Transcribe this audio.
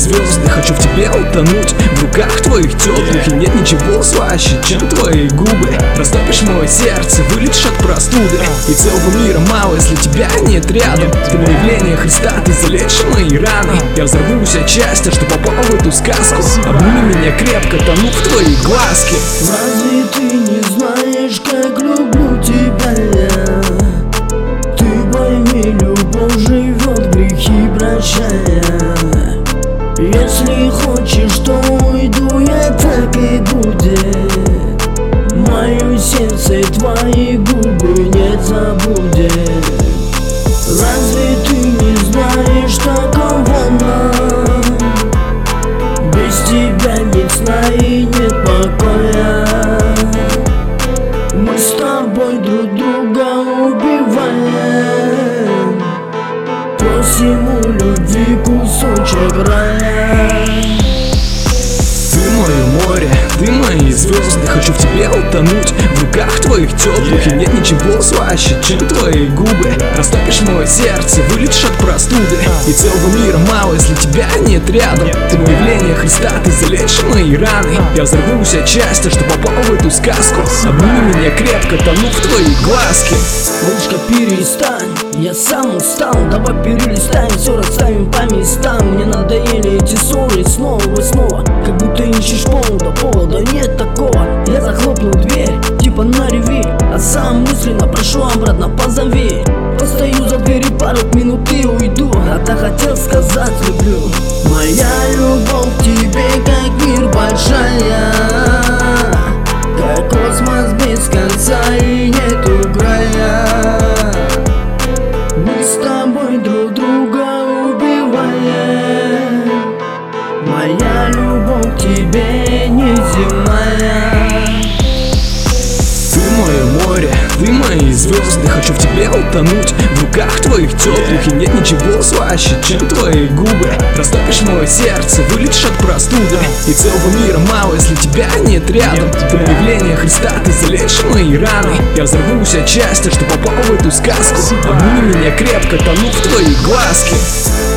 звезды, хочу в тебе утонуть, в руках твоих теплых. И нет ничего слаще, чем твои губы. Растопишь мое сердце, вылечишь от простуды. И целого мира мало, если тебя нет рядом. Ты мое явление Христа, ты залечишь мои раны. Я взорвусь от счастья, что попал в эту сказку. Обними меня крепко, тону в твои глазки. Разве ты не знаешь, как люблю тебя я? Ты пойми, любовь живет, грехи прощая. Если хочешь, то уйду, я так и будет. Мое сердце твои губы не забудет. Разве ты не знаешь, такого нам? Без тебя нет сна и нет покоя. Мы с тобой друг друга убиваем. Просим у любви кусочек рая. Ты мое море, ты мои звезды, хочу в тебе утонуть, в руках твоих теплых. И нет ничего слаще, чем твои губы. Растопишь мое сердце, вылечишь от простуды. И целого мира мало, если тебя нет рядом. Ты мое явление Христа, ты залечишь мои раны. Я взорвусь от счастья, что попал в эту сказку. Обними меня крепко, тону в твои глазки. Малышка, перестань, я сам устал. Давай перелистаем, все расставим по местам. Мне надоели эти ссоры снова и снова. Как будто ищешь повода нет такого. Я захлопнул дверь, типа на реви, а сам мысленно прошу обратно, позови. Постою за дверью пару минут и уйду, а так хотел сказать люблю. Моя любовь к тебе как мир большая, как космос без конца и нету края. Мы с тобой друг друга убиваем. Моя любовь к тебе неземная. Ты мое море, ты мои звезды, хочу в тебе утонуть, в руках твоих теплых. И нет ничего слаще, чем твои губы. Растопишь мое сердце, вылечишь от простуды. И целого мира мало, если тебя нет рядом. Ты мое явление Христа, ты залечишь мои раны. Я взорвусь от счастья, что попал в эту сказку. Обними меня крепко, тону в твои глазки.